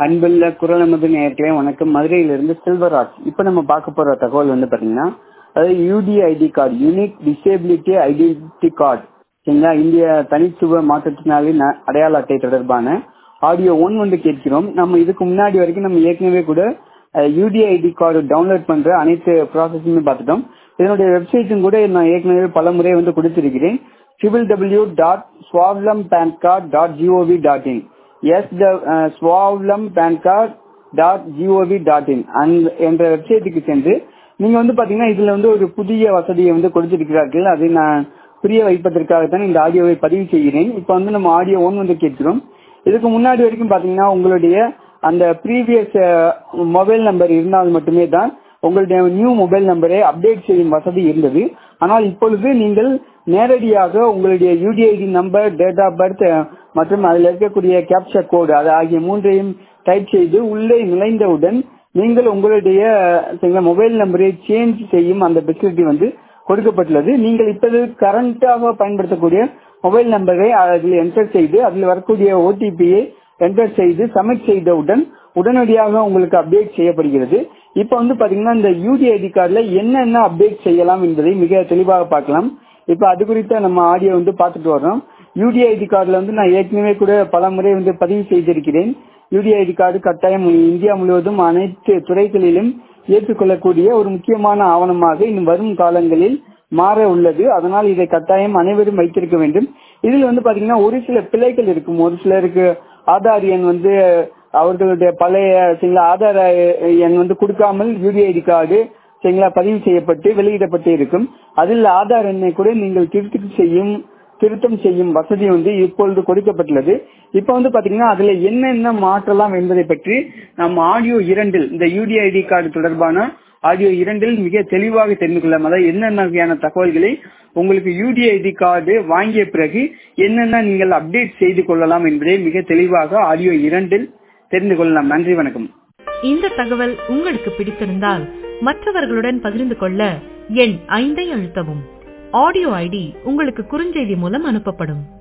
அன்புள்ள குரல் நமது நேயர்களே வணக்கம். மதுரையிலிருந்து செல்வராஜ். இப்ப நம்ம பார்க்க போற தகவல் வந்து பாத்தீங்கன்னா, அதாவது UDID card, unique disability identity card, சரிங்களா, இந்திய தனித்துவ மாற்றுத்திறனாளி அடையாள அட்டை தொடர்பான ஆடியோ 1 வந்து கேட்கிறோம். நம்ம இதுக்கு முன்னாடி வரைக்கும் நம்ம ஏற்கனவே கூட யூடிஐடி கார்டு டவுன்லோட் பண்ற அனைத்து ப்ராசஸுமே பார்த்துட்டோம். இதனுடைய வெப்சைட்டும் கூட நான் ஏற்கனவே பல முறை வந்து கொடுத்திருக்கிறேன். www.swavlamPanCard.gov.in swavlamPanCard.gov.in என்ற வெப்சைட்டுக்கு சென்று நீங்க வந்து பாத்தீங்கன்னா இதுல வந்து ஒரு புதிய வசதியை வந்து கொடுத்திருக்கிறார்கள். அதை நான் புரிய வைப்பதற்காகத்தான் இந்த ஆடியோவை பதிவு செய்கிறேன். இப்ப வந்து நம்ம ஆடியோ 1 வந்து கேட்கிறோம். இதுக்கு முன்னாடி வரைக்கும் பாத்தீங்கன்னா உங்களுடைய அந்த ப்ரீவியஸ் மொபைல் நம்பர் இருந்தால் மட்டுமே தான் உங்களுடைய நியூ மொபைல் நம்பரை அப்டேட் செய்யும் வசதி இருந்தது. ஆனால் இப்பொழுது நீங்கள் நேரடியாக உங்களுடைய UDID number, date of birth மற்றும் அதில் இருக்கக்கூடிய கேப்சர் கோடு ஆகிய மூன்றையும் டைப் செய்து உள்ளே நுழைந்தவுடன் நீங்கள் உங்களுடைய மொபைல் நம்பரை சேஞ்ச் செய்யும் அந்த ஃபெசிலிட்டி வந்து கொடுக்கப்பட்டுள்ளது. நீங்கள் இப்போது கரண்டாக பயன்படுத்தக்கூடிய மொபைல் நம்பரை அதில் என்டர் செய்து அதில் வரக்கூடிய ஓடிபியை என்டர் செய்து சப்மிட் செய்தவுடன் உடனடியாக உங்களுக்கு அப்டேட் செய்யப்படுகிறது. இப்ப வந்து பாத்தீங்கன்னா இந்த யூடிஐடி கார்டுல என்னென்ன அப்டேட் செய்யலாம் என்பதை மிக தெளிவாக பார்க்கலாம். இப்ப அது குறித்த நம்ம ஆடியோ வந்து பார்த்துட்டு வர்றோம். யூடிஐடி கார்டுல வந்து நான் ஏற்கனவே கூட பல முறை வந்து பதிவு செய்திருக்கிறேன். யூடிஐடி கார்டு கட்டாயம் இந்தியா முழுவதும் அனைத்து துறைகளிலும் ஏற்றுக்கொள்ளக்கூடிய ஒரு முக்கியமான ஆவணமாக இன்னும் வரும் காலங்களில் மாற உள்ளது. அதனால் இதை கட்டாயம் அனைவரும் வைத்திருக்க வேண்டும். இதில் வந்து பாத்தீங்கன்னா ஒரு சில பிழைகள் இருக்கும். ஒரு சிலருக்கு ஆதார் எண் வந்து அவர்களுடைய பழைய ஆதார் எண் வந்து கொடுக்காமல் யூடிஐடி கார்டு பதிவு செய்யப்பட்டு வெளியிடப்பட்டு இருக்கும். அதில் ஆதார் எண்ணை கூட நீங்கள் திருத்தம் செய்யும் வசதி வந்து இப்பொழுது கொடுக்கப்பட்டுள்ளது. இப்ப வந்து பாத்தீங்கன்னா அதுல என்னென்ன மாற்றலாம் என்பதை பற்றி நம்ம ஆடியோ 2 இந்த யூடிஐடி கார்டு தொடர்பான ஆடியோ 2 மிக தெளிவாக தெரிந்து கொள்ளலாம். அதாவது என்னென்ன வகையான தகவல்களை உங்களுக்கு யூடிஐடி கார்டு வாங்கிய பிறகு என்னென்ன நீங்கள் அப்டேட் செய்து கொள்ளலாம் என்பதை மிக தெளிவாக ஆடியோ 2 தெரிந்து கொள்ளலாம். நன்றி, வணக்கம். இந்த தகவல் உங்களுக்கு பிடித்திருந்தால் மற்றவர்களுடன் பகிர்ந்து கொள்ள எண் 5 அழுத்தவும். ஆடியோ ஐடி உங்களுக்கு குறுஞ்செய்தி மூலம் அனுப்பப்படும்.